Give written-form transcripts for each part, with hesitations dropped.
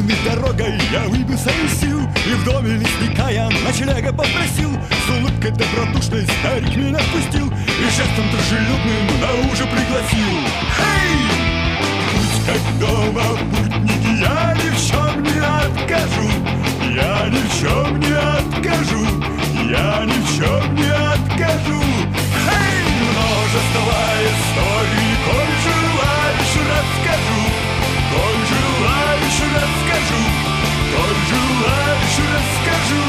Пустынной дорогой я выбился из сил, и в доме лесника я ночлега попросил. С улыбкой добродушной старик меня впустил и жестом дружелюбным на ужин пригласил. Эй! Путь как дома, путники, я ни в чем не откажу. Я ни в чем не откажу. Я ни в чем не откажу. Эй! Множество историй, коль желаешь, расскажу. Коль желаешь, расскажу. Коль желаешь, расскажу.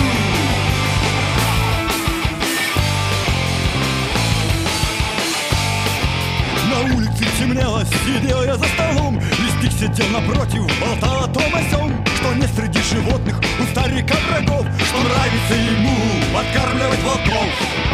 На улице темнело, сидел я за столом. Лесник сидел напротив, болтал о том о сём, что не среди животных у старика врагов, что нравится ему подкармливать волков.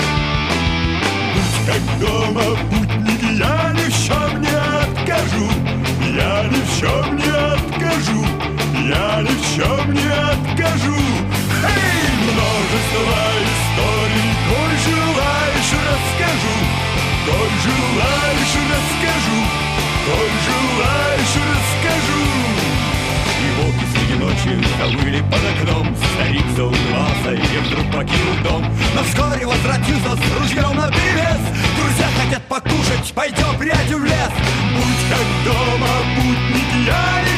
Будь как дома, путники, я ни в чем не откажу. Я ни в чем не откажу. Я ни в чем не откажу. Эй, множество историй, коль желаешь, расскажу. Коль желаешь, расскажу. Коль желаешь, расскажу. И волки среди ночи завыли под окном. Старик заулыбался и вдруг покинул дом. Но вскоре возвратился с ружьем наперевес. Друзья хотят покушать, пойдем, приятель, в лес. Будь как дома, путники, я не